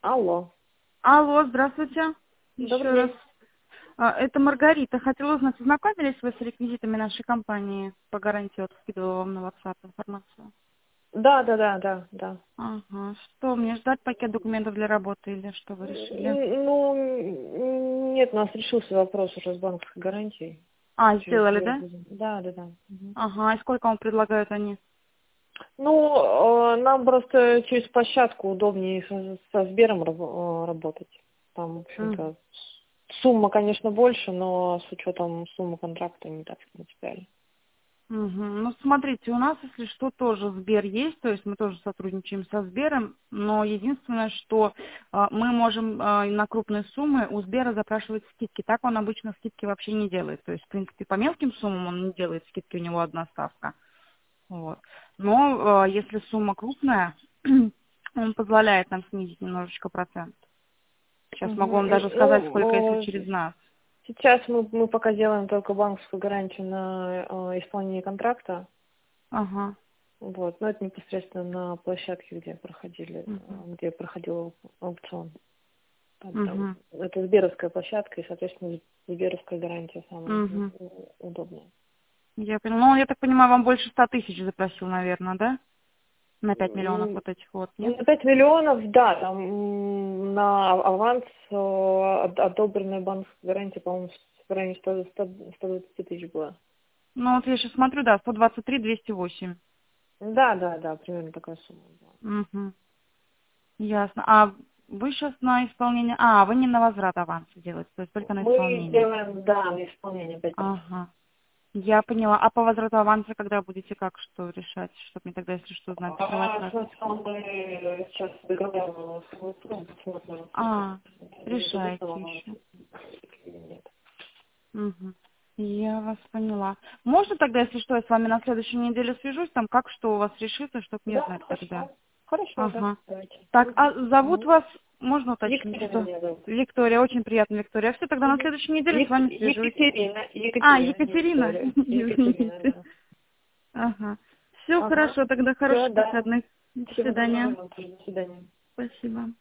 Алло. Алло, здравствуйте. Еще Добрый раз. день. Это Маргарита. Хотела узнать, ознакомились вы с реквизитами нашей компании по гарантии? Вот скидывала вам на WhatsApp информацию. Да. Ага. Что, мне ждать пакет документов для работы или что вы решили? Нет, у нас решился вопрос уже с банковской гарантией. Сделали, да? Да. Мгм. Ага. И сколько вам предлагают они? Нам просто через площадку удобнее со Сбером работать. Там, в Мгм. общем-то, сумма, конечно, больше, но с учетом суммы контракта не так принципиально. Мгм. Ну, смотрите, у нас, если что, тоже Сбер есть, то есть мы тоже сотрудничаем со Сбером, но единственное, что мы можем на крупные суммы у Сбера запрашивать скидки. Так он обычно скидки вообще не делает. То есть, в принципе, по мелким суммам он не делает скидки, у него одна ставка. Вот. Но если сумма крупная, он позволяет нам снизить немножечко процент. Сейчас могу вам даже Мгм. сказать, сколько, если через нас. Сейчас мы пока делаем только банковскую гарантию на исполнение контракта. Ага. Вот, но это непосредственно на площадке, Мгм. где проходил аукцион. Там Мгм. это Сберовская площадка, и, соответственно, Сберовская гарантия самая Мгм. удобная. Я поняла. Ну, я так понимаю, вам больше 100 000 запросил, наверное, да? На 5 миллионов М, вот этих вот, нет? На 5 миллионов, да, там на аванс одобренная банковская гарантия, по-моему, в районе 120 тысяч была. Ну, вот я сейчас смотрю, да, 123 208. Да, примерно такая сумма была. Угу. Ясно. А вы сейчас на исполнение... вы не на возврат аванса делаете, то есть только на Мы исполнение. делаем, да, на исполнение 5%. Ага. Я поняла. А по возврату аванса когда будете как что решать? Чтобы мне тогда, если что, знать, закрывать вас? Сначала мы сейчас договариваем с посмотрим, Решаете дадут еще. или нет. Угу. Я вас поняла. Можно тогда, если что, я с вами на следующей неделе свяжусь, там как что у вас решится, чтобы мне Да, знать тогда. хорошо. Хорошо, да, Ага. давайте. Так, а зовут Мгм. вас, можно уточнить, Екатерина что? меня зовут. Виктория, очень приятно, Виктория. Все, тогда на Мгм. следующей неделе с вами свяжусь. Екатерина, не Екатерина. Виктория. Екатерина, Извините. да. Ага. Все Ага. хорошо, тогда Все, хороших да. выходных. До Всего доброго свидания. вам. До свидания. Спасибо.